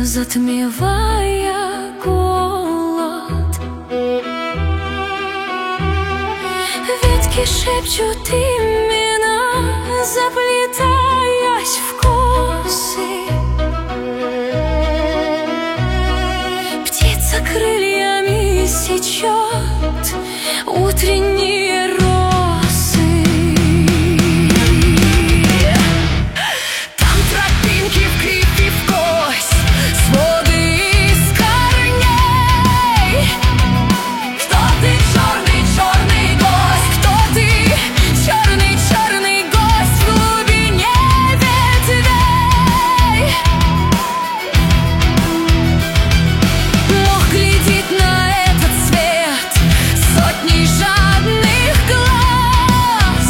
затмевая голод. Ветки шепчут имена, заплетаясь в косы. Птица крыльями сечет утренние росы. Там тропинки в крик и в кость, своды из корней. Кто ты, черный, черный гость? Кто ты, черный, черный гость в глубине ветвей? Мох глядит на этот свет сотни жадных глаз.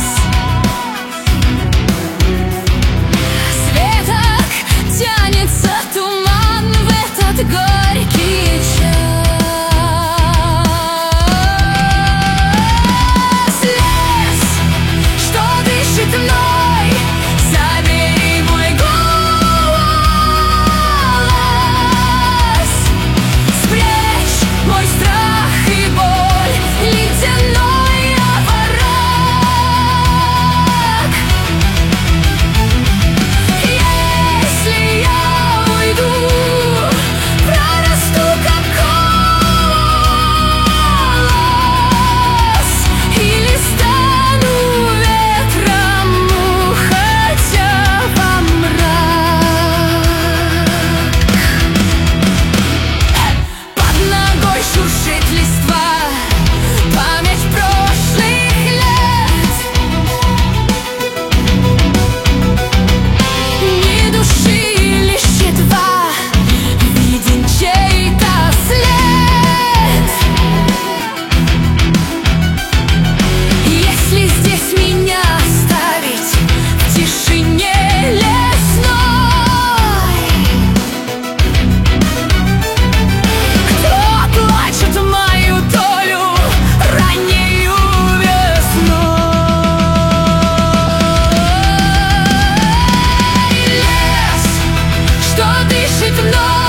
С веток тянется туман в этот горький час. Лес, что дышит мной, забери мой голос. Спрячь мой страх и боль, ледяной овраг. Если я уйду, прорасту как колос, или стану ветром, уходя во мрак. Под ногой шуршит листва, память прошлых лет. Ни души, лишь едва виден чей-то след. Если здесь меня оставить в тишине лесной, кто плачет мою долю раннею весной? Лес, что дышит мной,